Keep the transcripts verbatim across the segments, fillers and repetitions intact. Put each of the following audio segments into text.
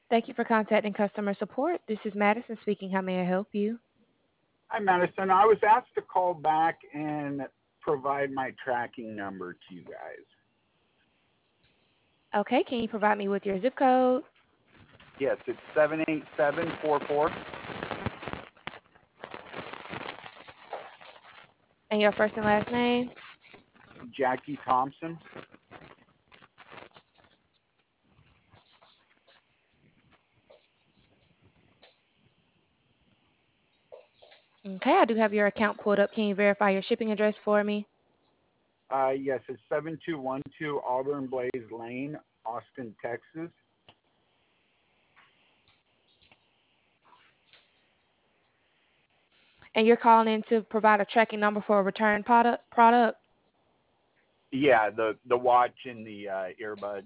Thank you for contacting customer support. This is Madison speaking. How may I help you? Hi, Madison. I was asked to call back and provide my tracking number to you guys. Okay, can you provide me with your zip code Yes, it's seven eight seven four four. and your first and last name? Jackie Thompson. Okay, I do have your account pulled up. Can you verify your shipping address for me? Uh, yes, it's seven two one two Auburn Blaze Lane, Austin, Texas. And you're calling in to provide a tracking number for a return product? product? Yeah, the the watch and the uh, earbuds.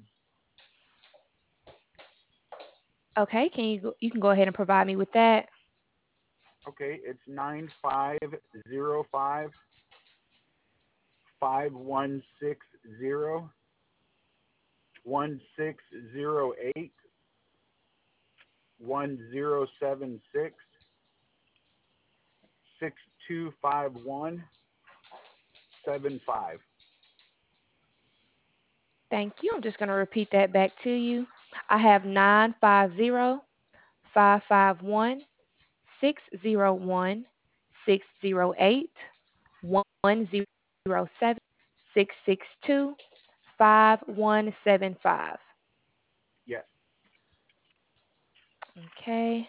Okay, can you go, you can go ahead and provide me with that? Okay, it's nine five zero five five one six zero one six zero eight one zero seven six six two five one seven five. Thank you. I'm just going to repeat that back to you. I have nine five zero five five one six zero one six zero eight one zero seven six six two five one seven five. Yes, Okay.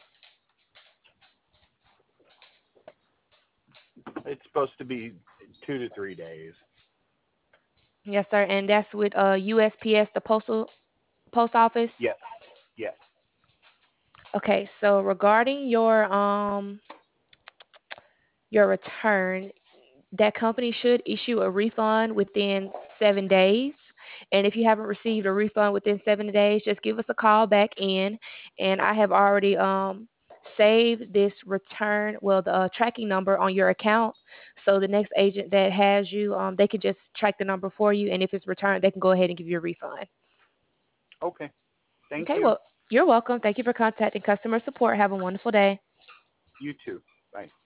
it's supposed to be two to three days. Yes, sir. And that's with uh U S P S, the postal post office. Yes, yes. Okay. So regarding your um your return, that company should issue a refund within seven days. And if you haven't received a refund within seven days, just give us a call back in. And I have already um, saved this return, well, the uh, tracking number on your account. So the next agent that has you, um, they can just track the number for you. And if it's returned, they can go ahead and give you a refund. Okay. Thank Okay, you. well, you're welcome. Thank you for contacting customer support. Have a wonderful day. You too. Bye.